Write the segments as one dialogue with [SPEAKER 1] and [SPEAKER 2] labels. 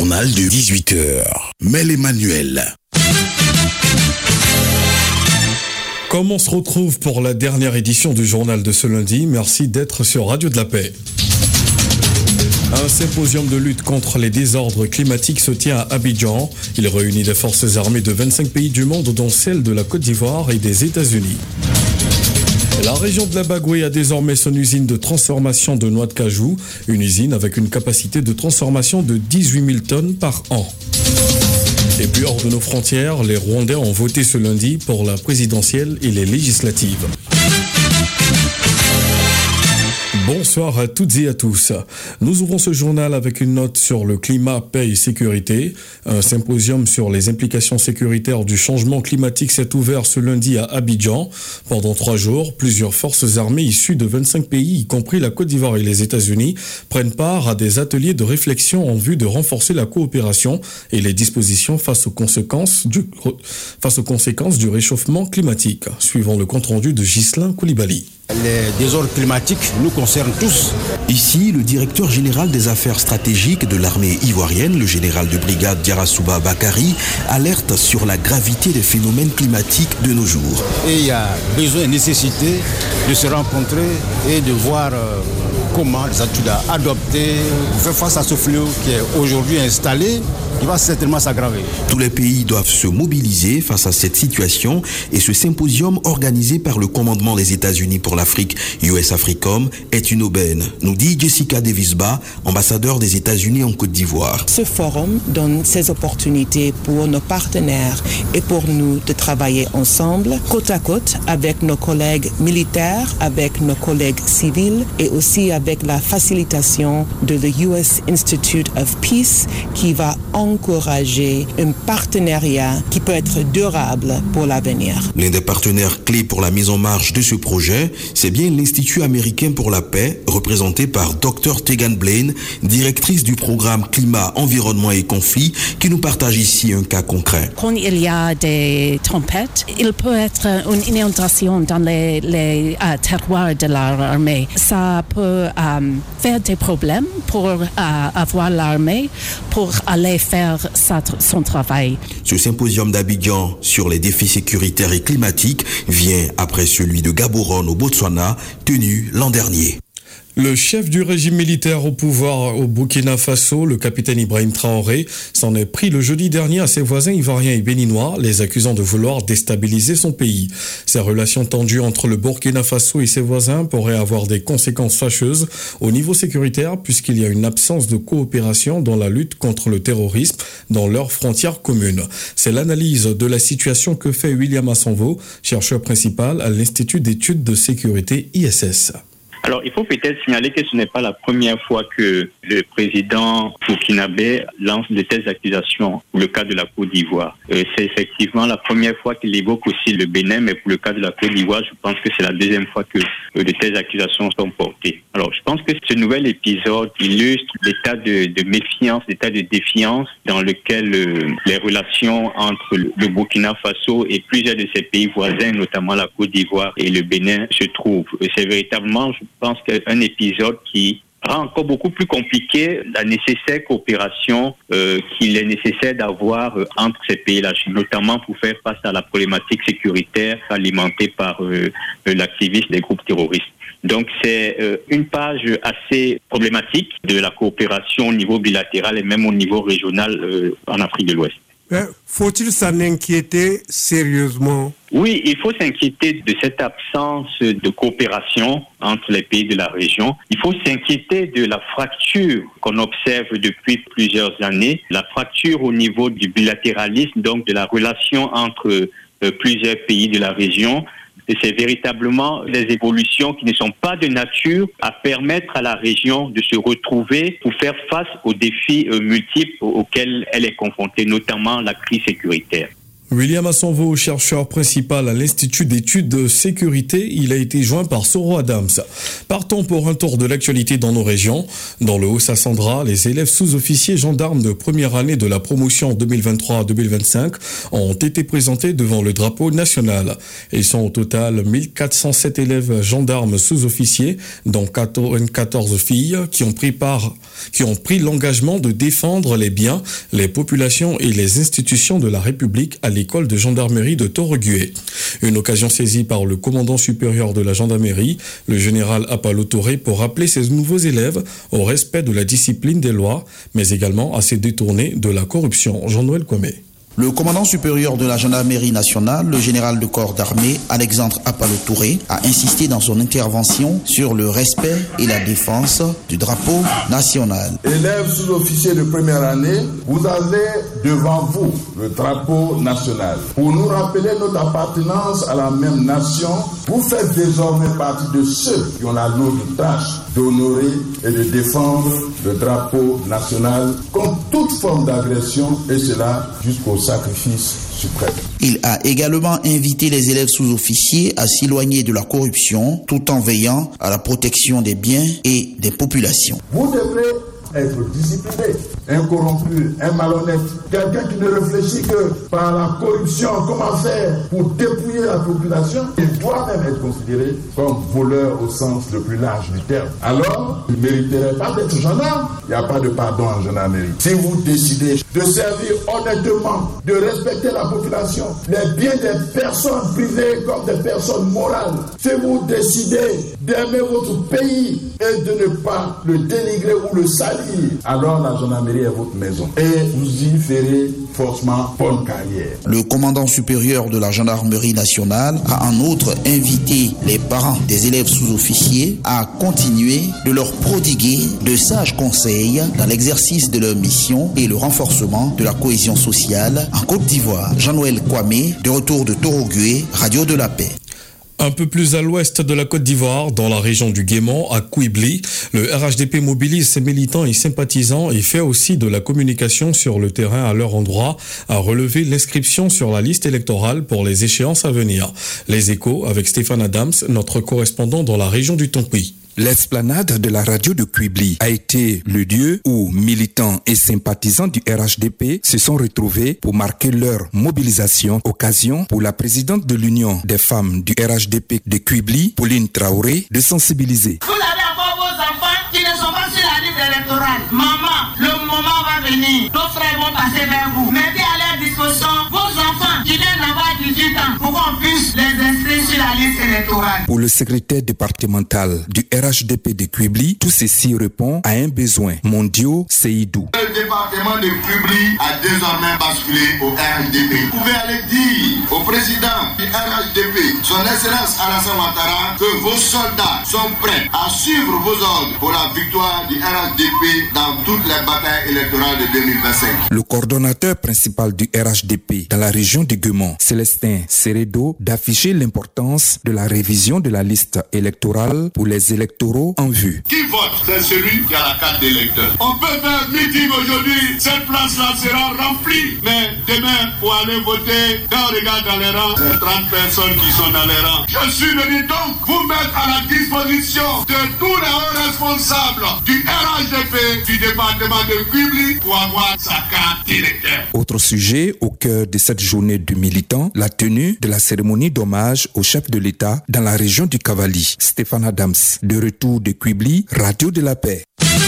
[SPEAKER 1] journal de 18h. Mel Emmanuel.
[SPEAKER 2] Comme on se retrouve pour la dernière édition du journal de ce lundi, merci d'être sur Radio de la Paix. Un symposium de lutte contre les désordres climatiques se tient à Abidjan. Il réunit des forces armées de 25 pays du monde, dont celles de la Côte d'Ivoire et des États-Unis. La région de la Bagoué a désormais son usine de transformation de noix de cajou, une usine avec une capacité de transformation de 18 000 tonnes par an. Et puis hors de nos frontières, les Rwandais ont voté ce lundi pour la présidentielle et les législatives. Bonsoir à toutes et à tous. Nous ouvrons ce journal avec une note sur le climat, paix et sécurité. Un symposium sur les implications sécuritaires du changement climatique s'est ouvert ce lundi à Abidjan. Pendant 3 jours, plusieurs forces armées issues de 25 pays, y compris la Côte d'Ivoire et les États-Unis, prennent part à des ateliers de réflexion en vue de renforcer la coopération et les dispositions face aux conséquences du réchauffement climatique. Suivant le compte-rendu de Ghislain Koulibaly.
[SPEAKER 3] Les désordres climatiques nous concernent tous.
[SPEAKER 4] Ici, le directeur général des affaires stratégiques de l'armée ivoirienne, le général de brigade Diarasouba Bakari, alerte sur la gravité des phénomènes climatiques de nos jours.
[SPEAKER 3] Et il y a besoin et nécessité de se rencontrer et de voir comment les attitudes à adopter pour faire face à ce fléau qui est aujourd'hui installé. Il va certainement s'aggraver.
[SPEAKER 4] Tous les pays doivent se mobiliser face à cette situation et ce symposium organisé par le commandement des États-Unis pour l'Afrique, US AFRICOM, est une aubaine, nous dit Jessica Davisba, ambassadeur des États-Unis en Côte d'Ivoire.
[SPEAKER 5] Ce forum donne ces opportunités pour nos partenaires et pour nous de travailler ensemble, côte à côte, avec nos collègues militaires, avec nos collègues civils et aussi avec la facilitation de the US Institute of Peace qui va encourager un partenariat qui peut être durable pour l'avenir.
[SPEAKER 4] L'un des partenaires clés pour la mise en marche de ce projet, c'est bien l'Institut américain pour la paix, représenté par Dr Tegan Blaine, directrice du programme Climat, Environnement et Conflits, qui nous partage ici un cas concret.
[SPEAKER 6] Quand il y a des tempêtes, il peut être une inondation dans les terroirs de l'armée. Ça peut faire des problèmes pour avoir l'armée pour aller faire son travail.
[SPEAKER 4] Ce symposium d'Abidjan sur les défis sécuritaires et climatiques vient après celui de Gaborone au Botswana, tenu l'an dernier.
[SPEAKER 2] Le chef du régime militaire au pouvoir au Burkina Faso, le capitaine Ibrahim Traoré, s'en est pris le jeudi dernier à ses voisins ivoiriens et béninois, les accusant de vouloir déstabiliser son pays. Ces relations tendues entre le Burkina Faso et ses voisins pourraient avoir des conséquences fâcheuses au niveau sécuritaire puisqu'il y a une absence de coopération dans la lutte contre le terrorisme dans leurs frontières communes. C'est l'analyse de la situation que fait William Assonvo, chercheur principal à l'Institut d'études de sécurité ISS.
[SPEAKER 7] Alors, il faut peut-être signaler que ce n'est pas la première fois que le président burkinabé lance de telles accusations pour le cas de la Côte d'Ivoire. C'est effectivement la première fois qu'il évoque aussi le Bénin, mais pour le cas de la Côte d'Ivoire, je pense que c'est la deuxième fois que de telles accusations sont portées. Alors, je pense que ce nouvel épisode illustre l'état de méfiance, l'état de défiance dans lequel les relations entre le Burkina Faso et plusieurs de ses pays voisins, notamment la Côte d'Ivoire et le Bénin, se trouvent. C'est véritablement, je pense, qu'un épisode qui rend encore beaucoup plus compliqué la nécessaire coopération qu'il est nécessaire d'avoir entre ces pays-là, notamment pour faire face à la problématique sécuritaire alimentée par l'activisme des groupes terroristes. Donc c'est une page assez problématique de la coopération au niveau bilatéral et même au niveau régional en Afrique de l'Ouest.
[SPEAKER 8] Faut-il s'en inquiéter sérieusement?
[SPEAKER 7] Oui, il faut s'inquiéter de cette absence de coopération entre les pays de la région. Il faut s'inquiéter de la fracture qu'on observe depuis plusieurs années, la fracture au niveau du bilatéralisme, donc de la relation entre plusieurs pays de la région. Et c'est véritablement des évolutions qui ne sont pas de nature à permettre à la région de se retrouver pour faire face aux défis multiples auxquels elle est confrontée, notamment la crise sécuritaire.
[SPEAKER 2] William Assonvo, chercheur principal à l'Institut d'études de sécurité, il a été joint par Soro Adams. Partons pour un tour de l'actualité dans nos régions. Dans le Haut-Sassandra, les élèves sous-officiers gendarmes de première année de la promotion 2023-2025 ont été présentés devant le drapeau national. Ils sont au total 1407 élèves gendarmes sous-officiers, dont 14 filles, qui ont pris l'engagement de défendre les biens, les populations et les institutions de la République à l'école de gendarmerie de Torogué. Une occasion saisie par le commandant supérieur de la gendarmerie, le général Apalo Touré, pour rappeler ces nouveaux élèves au respect de la discipline des lois, mais également à se détourner de la corruption. Jean-Noël Kwame.
[SPEAKER 9] Le commandant supérieur de la gendarmerie nationale, le général de corps d'armée, Alexandre Apalo Touré, a insisté dans son intervention sur le respect et la défense du drapeau national.
[SPEAKER 10] Élèves sous-officiers de première année, vous avez devant vous le drapeau national. Pour nous rappeler notre appartenance à la même nation, vous faites désormais partie de ceux qui ont la lourde tâche d'honorer et de défendre le drapeau national contre toute forme d'agression, et cela jusqu'au sacrifice suprême.
[SPEAKER 9] Il a également invité les élèves sous-officiers à s'éloigner de la corruption tout en veillant à la protection des biens et des populations.
[SPEAKER 10] Vous devrez être discipliné, incorrompu, un malhonnête, quelqu'un qui ne réfléchit que par la corruption, comment faire pour dépouiller la population, il doit même être considéré comme voleur au sens le plus large du terme. Alors, il ne mériterait pas d'être gendarme. Il n'y a pas de pardon en gendarmerie. Si vous décidez de servir honnêtement, de respecter la population, les biens des personnes privées comme des personnes morales, si vous décidez d'aimer votre pays et de ne pas le dénigrer ou le salir, alors la gendarmerie est votre maison et vous y ferez forcément bonne carrière.
[SPEAKER 9] Le commandant supérieur de la gendarmerie nationale a en outre invité les parents des élèves sous-officiers à continuer de leur prodiguer de sages conseils dans l'exercice de leur mission et le renforcement de la cohésion sociale en Côte d'Ivoire. Jean-Noël Kwame, de retour de Torogué, Radio de la Paix.
[SPEAKER 2] Un peu plus à l'ouest de la Côte d'Ivoire, dans la région du Guémont, à Kouibli, le RHDP mobilise ses militants et sympathisants et fait aussi de la communication sur le terrain à leur endroit, à relever l'inscription sur la liste électorale pour les échéances à venir. Les Échos avec Stéphane Adams, notre correspondant dans la région du Tonkoui.
[SPEAKER 11] L'esplanade de la radio de Kouibli a été le lieu où militants et sympathisants du RHDP se sont retrouvés pour marquer leur mobilisation. Occasion pour la présidente de l'Union des femmes du RHDP de Kouibli, Pauline Traoré, de sensibiliser.
[SPEAKER 12] Vous avez encore vos enfants qui ne sont pas sur la liste électorale. Maman, le moment va venir. Nos frères vont passer vers vous. Mettez à leur disposition vos enfants qui viennent d'avoir 18 ans pour qu'on puisse les inscrire sur la liste électorale.
[SPEAKER 11] Pour le secrétaire départemental du RHDP de Kouibli, tout ceci répond à un besoin. Mondio Seydou.
[SPEAKER 13] Le département de Kouibli a désormais basculé au RHDP. Vous pouvez aller dire au président du RHDP, son excellence Alassane Ouattara, que vos soldats sont prêts à suivre vos ordres pour la victoire du RHDP dans toutes les batailles électorales de 2025.
[SPEAKER 11] Le coordonnateur principal du RHDP dans la région du Guémont, Célestin Seredo, d'afficher l'importance de la révision de la liste électorale pour les électoraux en vue.
[SPEAKER 13] Qui vote? C'est celui qui a la carte d'électeur. On peut faire meeting aujourd'hui, cette place-là sera remplie, mais demain, pour aller voter, quand on regarde dans les rangs, c'est 30 personnes qui sont dans les rangs. Je suis venu donc vous mettre à la disposition de tous les hauts responsables du RHDP du département de Kouibli pour avoir sa carte d'électeur.
[SPEAKER 11] Autre sujet au cœur de cette journée du militant, la tenue de la cérémonie d'hommage au chef de l'État dans la région du Cavali. Stéphane Adams, de retour de Kouibli, Radio de la Paix.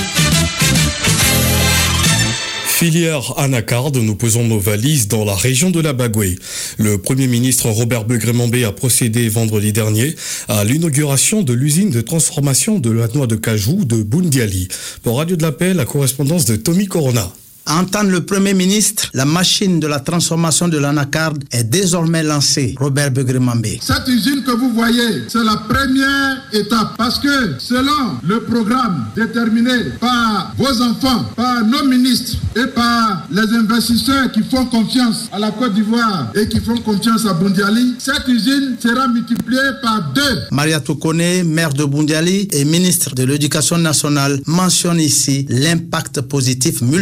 [SPEAKER 2] Filière anacarde, nous posons nos valises dans la région de la Bagoué. Le Premier ministre Robert Begré-Mambé a procédé vendredi dernier à l'inauguration de l'usine de transformation de la noix de cajou de Boundiali. Pour Radio de la Paix, la correspondance de Tommy Corona.
[SPEAKER 14] À entendre le Premier ministre, la machine de la transformation de l'anacarde est désormais lancée. Robert Begré-Mambé.
[SPEAKER 15] Cette usine que vous voyez, c'est la première étape parce que selon le programme déterminé par vos enfants, par nos ministres et par les investisseurs qui font confiance à la Côte d'Ivoire et qui font confiance à Boundiali, cette usine sera multipliée par 2.
[SPEAKER 14] Maria Toukone, maire de Boundiali et ministre de l'Éducation nationale, mentionne ici l'impact positif multiforme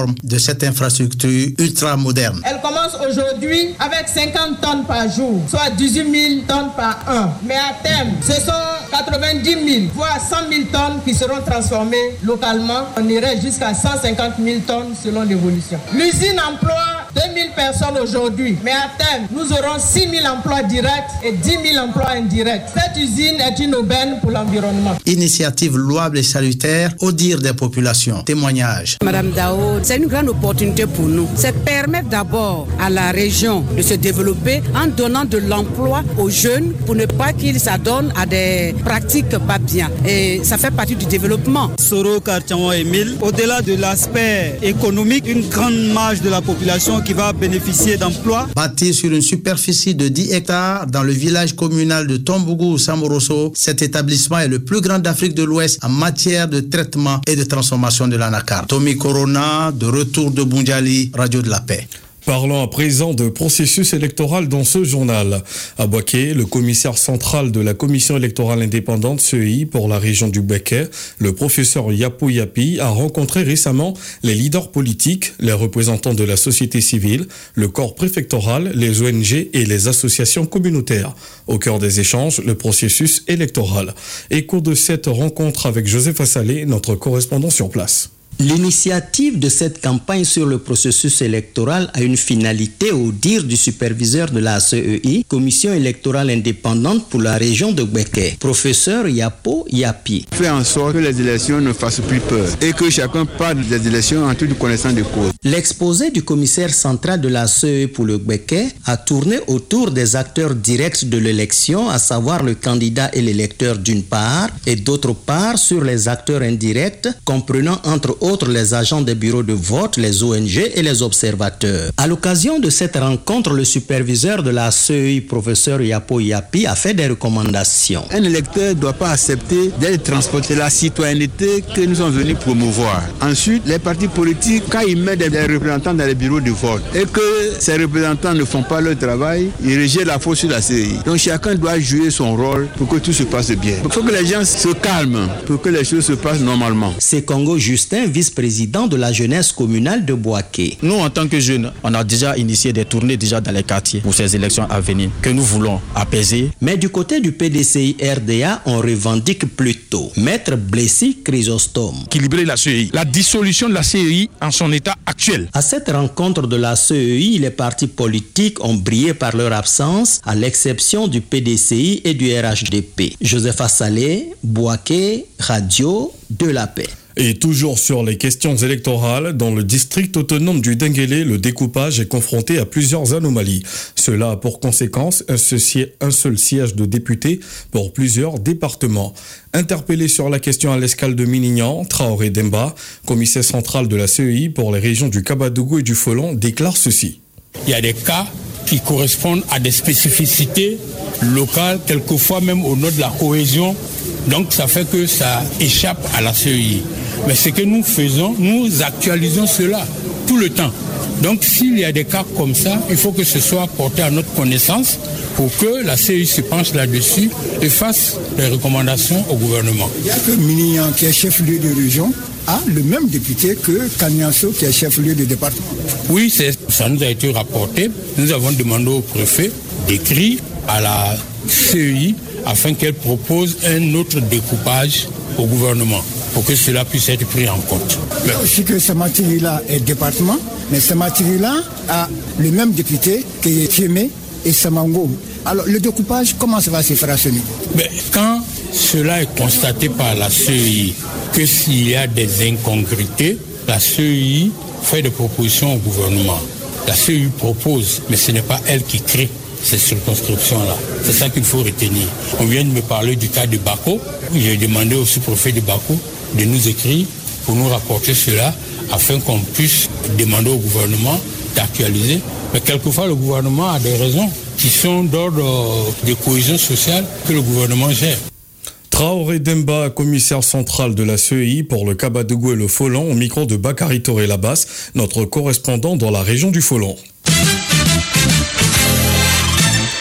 [SPEAKER 14] réforme de cette infrastructure ultra-moderne.
[SPEAKER 12] Elle commence aujourd'hui avec 50 tonnes par jour, soit 18 000 tonnes par an. Mais à terme, ce sont 90 000, voire 100 000 tonnes qui seront transformées localement. On irait jusqu'à 150 000 tonnes selon l'évolution. L'usine emploie 2000 personnes aujourd'hui, mais à terme, nous aurons 6 000 emplois directs et 10 000 emplois indirects. Cette usine est une aubaine pour l'environnement.
[SPEAKER 14] Initiative louable et salutaire au dire des populations. Témoignage.
[SPEAKER 16] Madame Dao, c'est une grande opportunité pour nous. C'est permettre d'abord à la région de se développer en donnant de l'emploi aux jeunes pour ne pas qu'ils s'adonnent à des pratiques pas bien. Et ça fait partie du développement.
[SPEAKER 17] Soro Kartiawa Emile, au-delà de l'aspect économique, une grande marge de la population qui va bénéficier d'emplois.
[SPEAKER 14] Bâti sur une superficie de 10 hectares dans le village communal de Tombougou, Samoroso, cet établissement est le plus grand d'Afrique de l'Ouest en matière de traitement et de transformation de l'anacarde. Tommy Corona, de retour de Bundiali, Radio de la Paix.
[SPEAKER 2] Parlons à présent de processus électoral dans ce journal. À Boaké, le commissaire central de la Commission électorale indépendante CEI pour la région du Béquet, le professeur Yapo Yapi, a rencontré récemment les leaders politiques, les représentants de la société civile, le corps préfectoral, les ONG et les associations communautaires. Au cœur des échanges, le processus électoral. Écho de cette rencontre avec Joseph Assalé, notre correspondant sur place.
[SPEAKER 18] L'initiative de cette campagne sur le processus électoral a une finalité au dire du superviseur de la CEI, Commission électorale indépendante pour la région de Béquet, professeur Yapo Yapi.
[SPEAKER 3] Faire en sorte que les élections ne fassent plus peur et que chacun parle des élections en toute connaissance de cause.
[SPEAKER 18] L'exposé du commissaire central de la CEI pour le Béquet a tourné autour des acteurs directs de l'élection, à savoir le candidat et l'électeur d'une part, et d'autre part sur les acteurs indirects, comprenant entre autres les agents des bureaux de vote, les ONG et les observateurs. À l'occasion de cette rencontre, le superviseur de la CEI, professeur Yapo Yapi, a fait des recommandations.
[SPEAKER 3] Un électeur ne doit pas accepter d'être transporté la citoyenneté que nous sommes venus promouvoir. Ensuite, les partis politiques, quand ils mettent des représentants dans les bureaux de vote et que ces représentants ne font pas leur travail, ils rejettent la faute sur la CEI. Donc chacun doit jouer son rôle pour que tout se passe bien. Il faut que les gens se calment pour que les choses se passent normalement.
[SPEAKER 18] C'est Congo Justin, vice-président de la jeunesse communale de Boaké.
[SPEAKER 19] Nous, en tant que jeunes, on a déjà initié des tournées déjà dans les quartiers pour ces élections à venir que nous voulons apaiser.
[SPEAKER 18] Mais du côté du PDCI RDA, on revendique plutôt. Maître Blessy Chrysostome.
[SPEAKER 20] Équilibrer la CEI, la dissolution de la CEI en son état actuel.
[SPEAKER 18] À cette rencontre de la CEI, les partis politiques ont brillé par leur absence, à l'exception du PDCI et du RHDP. Joseph Assalé, Boaké, Radio de la Paix.
[SPEAKER 2] Et toujours sur les questions électorales, dans le district autonome du Denguélé, le découpage est confronté à plusieurs anomalies. Cela a pour conséquence un seul siège de député pour plusieurs départements. Interpellé sur la question à l'escale de Minignan, Traoré Demba, commissaire central de la CEI pour les régions du Kabadougou et du Folon, déclare ceci.
[SPEAKER 21] Il y a des cas qui correspondent à des spécificités locales, quelquefois même au nom de la cohésion. Donc ça fait que ça échappe à la CEI. Mais ce que nous faisons, nous actualisons cela tout le temps. Donc s'il y a des cas comme ça, il faut que ce soit porté à notre connaissance pour que la CEI se penche là-dessus et fasse des recommandations au gouvernement.
[SPEAKER 22] Il y a que Minignan qui est chef-lieu de région a le même député que Kaniasso qui est chef-lieu de département.
[SPEAKER 21] Oui, ça nous a été rapporté. Nous avons demandé au préfet d'écrire à la CEI afin qu'elle propose un autre découpage au gouvernement pour que cela puisse être pris en compte.
[SPEAKER 22] Mais aussi que Samatiri-là est département, mais Samatiri-là a le même député que Thiémé et Samango. Alors le découpage, comment ça va se faire à ce niveau?
[SPEAKER 21] Mais quand cela est constaté par la CEI, que s'il y a des incongruités, la CEI fait des propositions au gouvernement. La CEI propose, mais ce n'est pas elle qui crée ces circonscriptions-là. C'est ça qu'il faut retenir. On vient de me parler du cas de Bako. J'ai demandé au sous-préfet de Bako de nous écrire pour nous rapporter cela afin qu'on puisse demander au gouvernement d'actualiser. Mais quelquefois, le gouvernement a des raisons qui sont d'ordre de cohésion sociale que le gouvernement gère.
[SPEAKER 2] Traoré Demba, commissaire central de la CEI pour le Kabadougou et le Folon, au micro de Bakary Toré Labas, notre correspondant dans la région du Folon.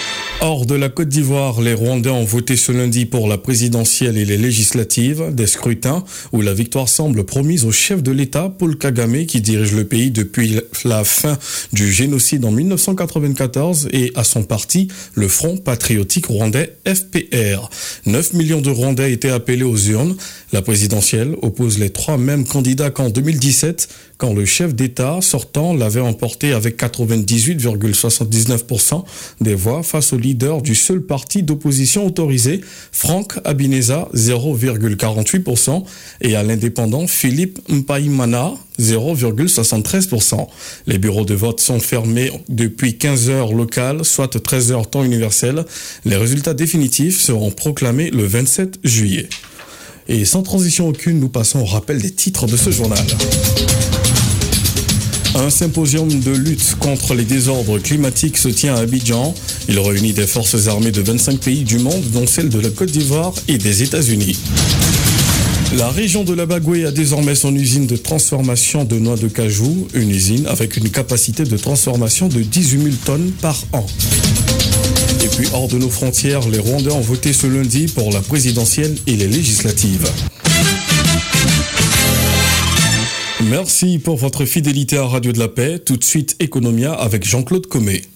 [SPEAKER 2] Hors de la Côte d'Ivoire, les Rwandais ont voté ce lundi pour la présidentielle et les législatives, des scrutins où la victoire semble promise au chef de l'État, Paul Kagame, qui dirige le pays depuis la fin du génocide en 1994, et à son parti, le Front patriotique rwandais FPR. 9 millions de Rwandais étaient appelés aux urnes. La présidentielle oppose les trois mêmes candidats qu'en 2017, quand le chef d'État sortant l'avait emporté avec 98,79% des voix face au leader du seul parti d'opposition autorisé, Frank Habineza, 0,48%, et à l'indépendant Philippe Mpaimana, 0,73%. Les bureaux de vote sont fermés depuis 15 heures locales, soit 13 heures temps universel. Les résultats définitifs seront proclamés le 27 juillet. Et sans transition aucune, nous passons au rappel des titres de ce journal. Un symposium de lutte contre les désordres climatiques se tient à Abidjan. Il réunit des forces armées de 25 pays du monde, dont celles de la Côte d'Ivoire et des États-Unis. La région de la Bagoué a désormais son usine de transformation de noix de cajou, une usine avec une capacité de transformation de 18 000 tonnes par an. Et puis hors de nos frontières, les Rwandais ont voté ce lundi pour la présidentielle et les législatives. Merci pour votre fidélité à Radio de la Paix. Tout de suite, Economia avec Jean-Claude Comé.